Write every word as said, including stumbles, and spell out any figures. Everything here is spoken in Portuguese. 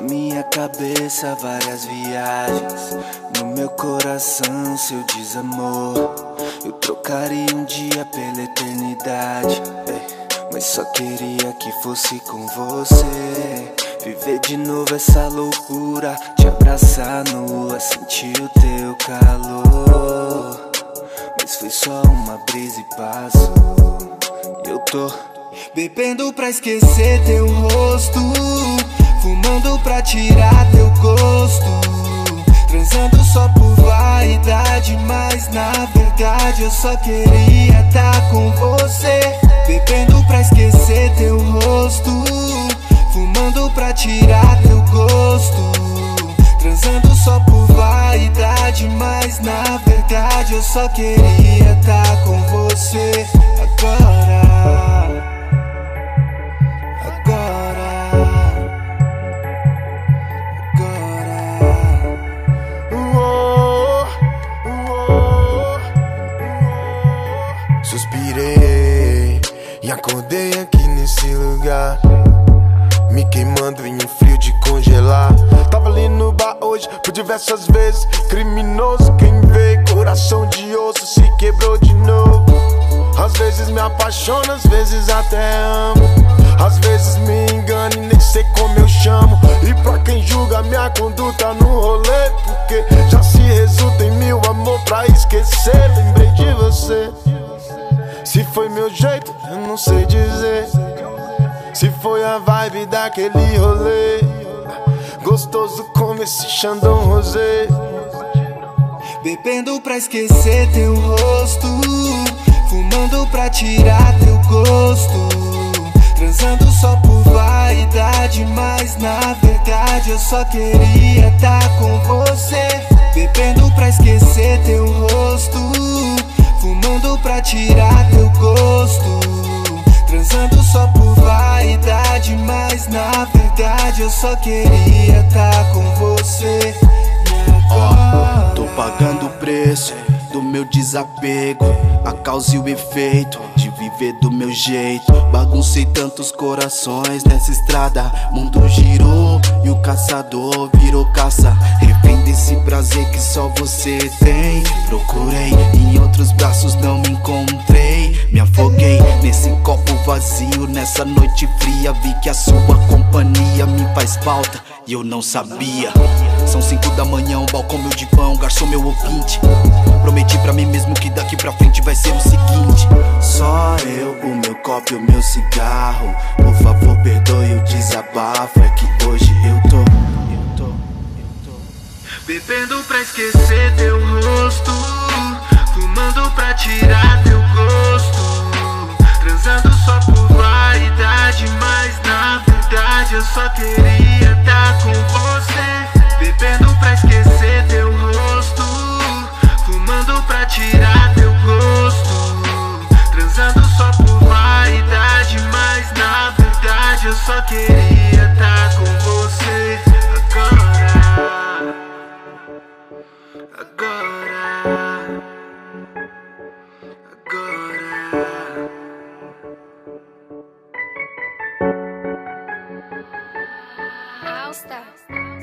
minha cabeça várias viagens, no meu coração seu desamor. Eu trocaria um dia pela eternidade, mas só queria que fosse com você. Viver de novo essa loucura, te abraçar nua, sentir o teu calor. Mas foi só uma brisa e passou. Eu tô bebendo pra esquecer teu rosto, fumando pra tirar teu gosto, transando só por vaidade, mas na verdade eu só queria tá com você. Bebendo pra esquecer teu rosto, fumando pra tirar teu gosto, transando só por vaidade, mas na verdade eu só queria tá com você. Agora, suspirei e acordei aqui nesse lugar, me queimando em um frio de congelar. Tava ali no bar hoje por diversas vezes, criminoso quem vê, coração de osso se quebrou de novo. Às vezes me apaixono, às vezes até amo, às vezes me engano e nem sei como eu chamo. E pra quem julga minha conduta no rolê, porque já se resulta em mil amor pra esquecer, lembrei de você. Se foi meu jeito, eu não sei dizer, se foi a vibe daquele rolê, gostoso como esse Chandon Rosé. Bebendo pra esquecer teu rosto, fumando pra tirar teu gosto, transando só por vaidade, mas na verdade eu só queria tá com você. Bebendo pra esquecer teu rosto, fumando pra tirar teu gosto, transando só por vaidade, mas na verdade eu só queria tá com você. Ó, oh, tô pagando o preço do meu desapego, a causa e o efeito de viver do meu jeito. Baguncei tantos corações nessa estrada, mundo girou e o caçador virou caça, refém desse prazer que só você tem. Procurei em outros braços, não me encontrei, me afoguei nesse copo vazio, nessa noite fria vi que a sua companhia me faz falta e eu não sabia. São cinco da manhã, um balcão meu divã, garçom meu ouvinte. Prometi pra mim mesmo que daqui pra frente vai ser o seguinte: só eu, o meu copo e o meu cigarro. Por favor, perdoe o desabafo, é que hoje eu tô, eu tô, eu tô bebendo pra esquecer teu rosto, fumando pra tirar teu gosto, transando só por vaidade, mas na verdade eu só queria tá com você. Bebendo pra esquecer teu rosto, fumando pra tirar teu gosto, transando só por vaidade, mas na verdade eu só queria tá com você. Agora, agora, agora. All Stars.